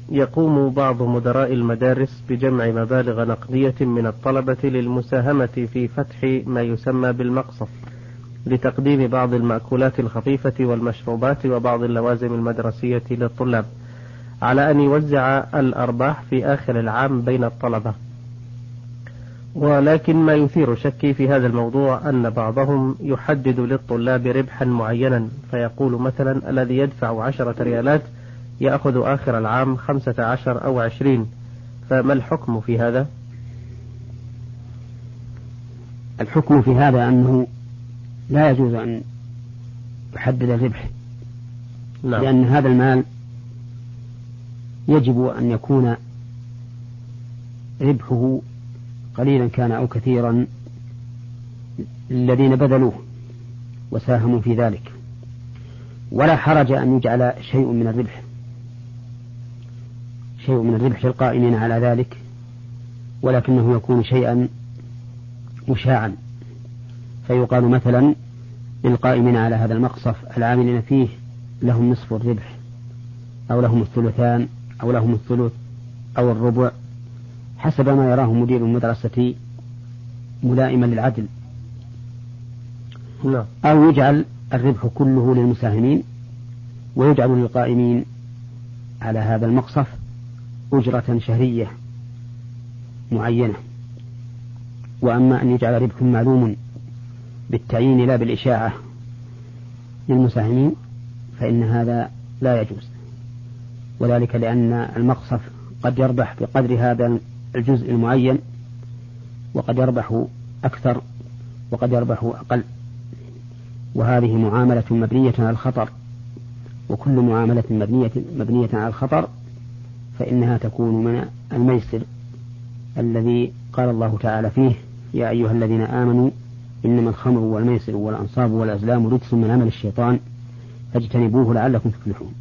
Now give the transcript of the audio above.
يقوم بعض مدراء المدارس بجمع مبالغ نقدية من الطلبة للمساهمة في فتح ما يسمى بالمقصف لتقديم بعض المأكولات الخفيفة والمشروبات وبعض اللوازم المدرسية للطلاب، على أن يوزع الأرباح في آخر العام بين الطلبة. ولكن ما يثير شكي في هذا الموضوع أن بعضهم يحدد للطلاب ربحا معينا، فيقول مثلا الذي يدفع 10 ريالات يأخذ آخر العام 15 أو 20، فما الحكم في هذا؟ الحكم في هذا أنه لا يجوز أن يحدد الربح. نعم. لأن هذا المال يجب أن يكون ربحه قليلا كان أو كثيرا الذين بذلوه وساهموا في ذلك، ولا حرج أن يجعل شيء من الربح للقائمين على ذلك، ولكنه يكون شيئا مشاعا، فيقال مثلا للقائمين على هذا المقصف العاملين فيه لهم نصف الربح أو لهم الثلثان أو لهم الثلث أو الربع حسب ما يراه مدير المدرسة ملائما للعدل. أو يجعل الربح كله للمساهمين ويجعل للقائمين على هذا المقصف أجرة شهرية معينة. وأما أن يجعل ربح معلوم بالتعيين لا بالإشاعة للمساهمين فإن هذا لا يجوز، وذلك لأن المقصف قد يربح بقدر هذا الجزء المعين، وقد يربح أكثر وقد يربح أقل، وهذه معاملة مبنية على الخطر، وكل معاملة مبنية على الخطر فإنها تكون من الميسر الذي قال الله تعالى فيه: يا أيها الذين آمنوا إنما الخمر والميسر والأنصاب والأزلام رجس من عمل الشيطان فاجتنبوه لعلكم تفلحون.